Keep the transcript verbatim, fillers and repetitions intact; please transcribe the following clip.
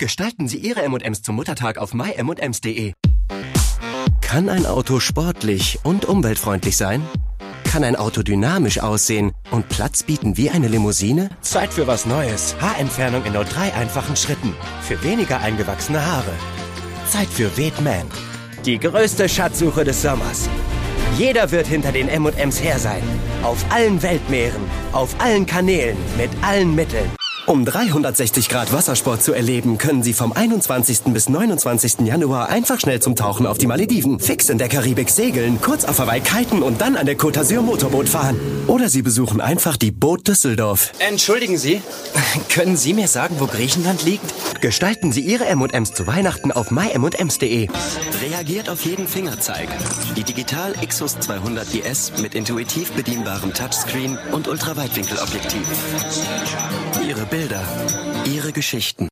Gestalten Sie Ihre M und M's zum Muttertag auf my m und ems punkt de. Kann ein Auto sportlich und umweltfreundlich sein? Kann ein Auto dynamisch aussehen und Platz bieten wie eine Limousine? Zeit für was Neues. Haarentfernung in nur drei einfachen Schritten. Für weniger eingewachsene Haare. Zeit für Weedman. Die größte Schatzsuche des Sommers. Jeder wird hinter den M und M's her sein. Auf allen Weltmeeren, auf allen Kanälen, mit allen Mitteln. Um dreihundertsechzig Grad Wassersport zu erleben, können Sie vom einundzwanzigsten bis neunundzwanzigsten Januar einfach schnell zum Tauchen auf die Malediven, fix in der Karibik segeln, kurz auf Hawaii kiten und dann an der Côte d'Azur Motorboot fahren. Oder Sie besuchen einfach die Boot Düsseldorf. Entschuldigen Sie, können Sie mir sagen, wo Griechenland liegt? Gestalten Sie Ihre M und M's zu Weihnachten auf my m und ems punkt de. Reagiert auf jeden Fingerzeig. Die Digital Xus zweihundert I S mit intuitiv bedienbarem Touchscreen und Ultraweitwinkelobjektiv. Ihre Bilder, Ihre Geschichten.